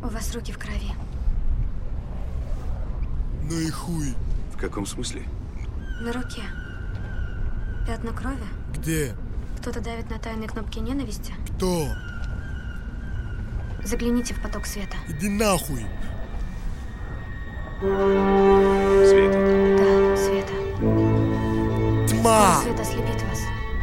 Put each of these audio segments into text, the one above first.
У вас руки в крови. Ну и хуй. В каком смысле? На руке. Пятна крови. Где? Кто-то давит на тайные кнопки ненависти. Кто? Загляните в поток света. Иди нахуй. Света. Да, света. Тьма. Свет ослепит вас.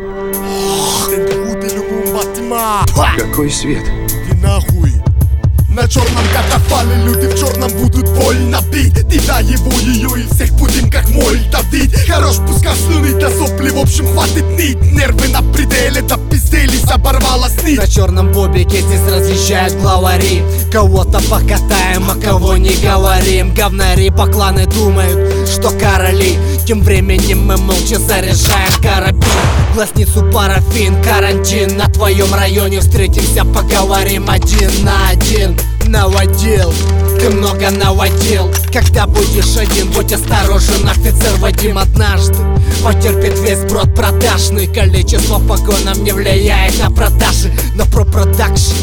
Тьма. Какой свет? Иди нахуй. На черном катафале люди в черном будут больно бить. Тебя, его, ее и всех будем как моль давить. Хорош пускай слюны до сопли, в общем хватит нить. Нервы на пределе, да пизделись, оборвалась нить. На черном бобике здесь различают главари. Кого-то покатаем, а кого не говорим. Говнари по кланы думают, что короли. Тем временем мы молча заряжаем карабин. Глазницу парафин, карантин. На твоем районе встретимся, поговорим один на один. Наводил, ты много наводил. Когда будешь один, будь осторожен, офицер Вадим однажды потерпит весь брод продажный. Количество погонов не влияет на продажи, но про продакшн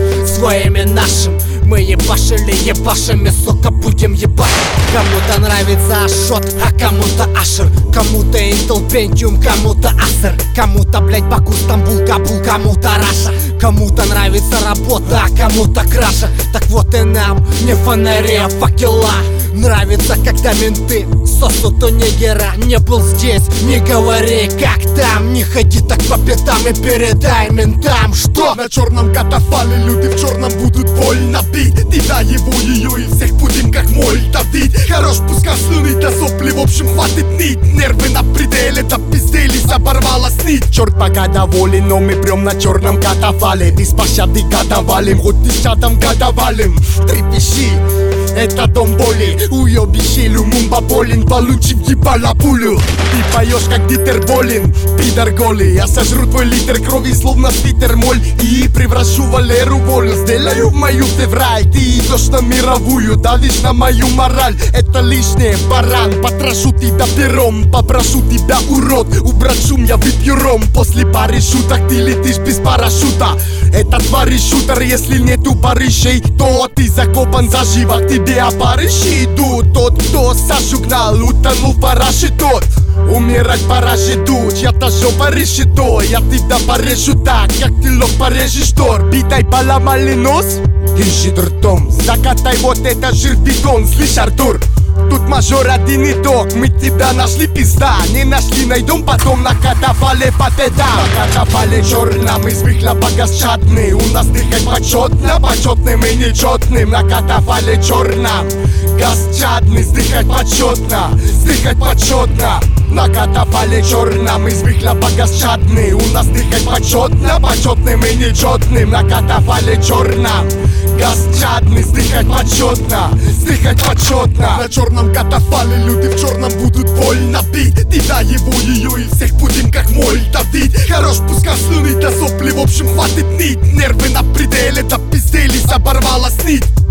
своими нашим мы ебашили ебашами, сука, будем ебать. Кому-то нравится Ашот, а кому-то Ашер. Кому-то Intel Pentium, кому-то Acer. Кому-то, блять, Баку, Стамбул, Кабул, кому-то Раша. Кому-то нравится работа, а кому-то краша. Так вот и нам не фонари, а факела. Нравится, когда менты сосут у нигера. Не был здесь, не говори, как там. Не ходи так по пятам и передай ментам, что на черном катафале люди в черном будут больно бить. Тебя, его, ее и всех будем как моль давить. Хорош пускай слюны до сопли, в общем хватит нить. Нервы на пределе, да пизделись, оборвалась нить. Черт пока доволен, но мы прям на черном катафале. Без пощады годовалим, хоть и чадом годовалим. Трепещи, это дом боли. Уебище, Lumumba болен, получив ебала пулю. Ты поешь как Дитер Болин, пидор голый. Я сожру твой литр крови, словно свитер моль. И превращу Валеру волю, сделаю мою ты в рай. Ты идешь на мировую, давишь на мою мораль. Это лишнее, баран, потрошу тебя пером. Попрошу тебя, урод, убрать шум, я выпью ром. После пары шуток ты летишь без парашюта. Это тварь шутер, если нету барышей, то ты закопан заживо, к тебе опарыши идут. Тот, кто Сашу гнал, утонул в параше тот. Умирать пора ждут, чья-то жопа решето. Я тебя порежу так, как ты лох порежешь тор. Битай поломали нос, ищи ртом. Закатай вот это жир в бетон, слышь, Артур? Тут мажор один итог, мы тебя нашли, пизда. Не нашли, найдем потом на катафале по пятам. На катафале черном из выхлопа гасчатный. У нас дыхать почетно, почетным и нечетным. На катафале черном гасчатный, сдыхать почетно, сдыхать почетно. На катафале черном из выхлопа гасчатный. У нас дыхать почетно, почетным и нечетным. На катафале черном гасчатный, сдыхать почетно, сдыхать почетно. На черном катафале люди в черном будут больно бить. Тебя, его, ее и всех будем как моль давить. Хорош пускай слюны до сопли, в общем хватит нить. Нервы на пределе, да пизделись, оборвалась нить.